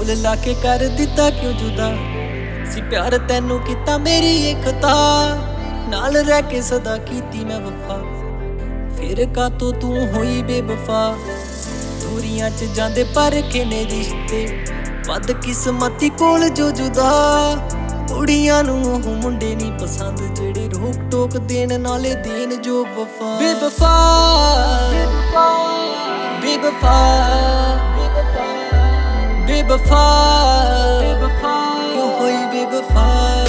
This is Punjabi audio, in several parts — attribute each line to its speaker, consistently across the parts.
Speaker 1: ਬੋਲ ਲਾ ਕੇ ਕਰ ਦਿੱਤਾ ਕਿਉਂ ਜੁਦਾ ਸੀ ਪਿਆਰ ਤੈਨੂੰ ਕੀਤਾ ਮੇਰੀ ਇਕਤਾ ਨਾਲ ਰਹਿ ਕੇ ਸਦਾ ਕੀਤੀ ਮੈਂ ਵਫਾ ਫਿਰ ਕਾਤੋਂ ਤੂੰ ਹੋਈ ਬੇਵਫਾ ਦੂਰੀਆਂ ਚ ਜਾਂਦੇ ਪਰ ਕਿਨੇ ਰਿਸ਼ਤੇ ਵੱਧ ਕਿਸਮਤੀ ਕੋਲ ਜੋ ਜੁਦਾ ਕੁੜੀਆਂ ਨੂੰ ਉਹ ਮੁੰਡੇ ਨਹੀਂ ਪਸੰਦ ਜਿਹੜੇ ਰੋਕ ਟੋਕ ਦੇਣ ਨਾਲੇ ਦੇਣ ਜੋ ਵਫਾ ਬੇਵਫਾ ਬੇਵਫਾ ਬੇਵਫਾ ਕਿਉਂ ਹੋਈ ਬੇਵਫਾ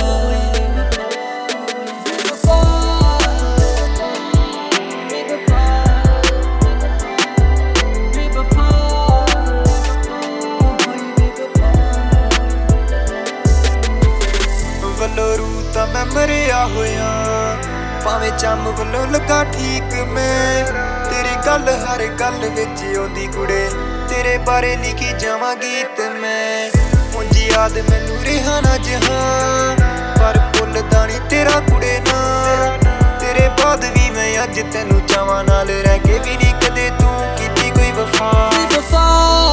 Speaker 2: ਵੱਲੋਂ ਰੂ ਤਾਂ ਮੈਂ ਮਰਿਆ ਹੋਇਆ ਭਾਵੇਂ ਚੰਮ ਵੱਲੋਂ ਲੱਗਾ ਠੀਕ ਮੈਂ ਤੇਰੀ ਗੱਲ ਹਰ ਗੱਲ ਵਿੱਚ ਆਉਂਦੀ ਕੁੜੇ ਤੇਰੇ ਬਾਰੇ ਲਿਖੀ ਜਾਵਾਂ ਗੀਤ ਮੈਂ ਉਂਝ ਯਾਦ ਮੈਨੂੰ ਰਿਹਾ ਨਾ ਜਹਾਂ ਪਰ ਭੁੱਲਦਾ ਨੀ ਤੇਰਾ ਕੁੜੇ ਨਾ ਤੇਰੇ ਬਾਅਦ ਵੀ ਮੈਂ ਅੱਜ ਤੈਨੂੰ ਚਾਵਾਂ ਨਾਲ ਰਹਿ ਕੇ ਵੀ ਨੀ ਕਦੇ ਤੂੰ ਕੀਤੀ ਕੋਈ ਵਫਾ
Speaker 1: ਬੇਵਫਾ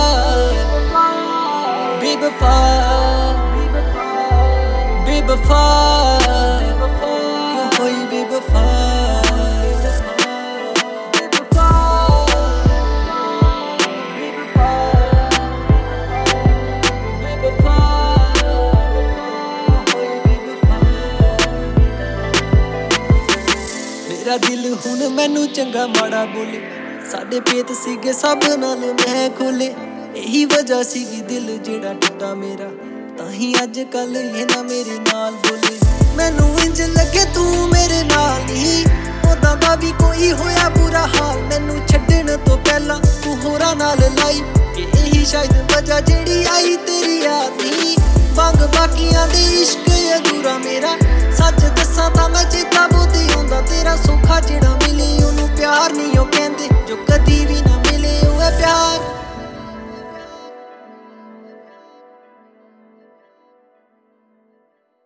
Speaker 1: ਬੇਵਫਾ ਬੇਵਫਾ ਕਿਉਂ ਹੋਈ ਬੇਵਫਾ ਮੇਰਾ ਦਿਲ ਹੁਣ ਮੈਨੂੰ ਚੰਗਾ ਮਾੜਾ ਬੋਲੇ ਸਾਡੇ ਭੇਤ ਸੀਗੇ ਸਭ ਨਾਲ ਮੈਂ ਖੋਲੇ ਇਹੀ ਵਜ੍ਹਾ ਸੀਗੀ ਦਿਲ ਜਿਹੜਾ ਟੁੱਟਾ ਮੇਰਾ ਤਾਹੀਂ ਅੱਜ ਕੱਲ ਇਹ ਨਾ ਮੇਰੇ ਨਾਲ ਬੋਲੇ ਮੈਨੂੰ ਇੰਜ ਲੱਗੇ ਤੂੰ ਮੇਰੇ ਨਾਲ ਨਹੀਂ ਉਦਾਂ ਦਾ ਵੀ ਕੋਈ ਹੋਇਆ ਬੁਰਾ ਹਾਲ ਮੈਨੂੰ ਛੱਡਣ ਤੋਂ ਪਹਿਲਾਂ ਤੂੰ ਹੋਰਾਂ ਨਾਲ ਲਾਈ ਕਿ ਇਹੀ ਸ਼ਾਇਦ ਵਜ੍ਹਾ ਜਿਹੜੀ ਆਈ ਤੇਰੀ ਯਾਦ ਨਹੀਂ ਵਾਂਗ ਬਾਕੀਆਂ ਦੇ ਇਸ਼ਕ ਅਧੂਰਾ ਮੇਰਾ ਸੱਚ ਦੱਸਾਂ ਤਾਂ ਮੈਂ ਚੇਤਾ ਬਹੁਤ ਆਉਂਦਾ ਤੇਰਾ ਸੌਖਾ ਜਿਹੜਾ ਮਿਲੀ ਉਹਨੂੰ ਪਿਆਰ ਨਹੀਂ ਉਹ ਕਹਿੰਦੇ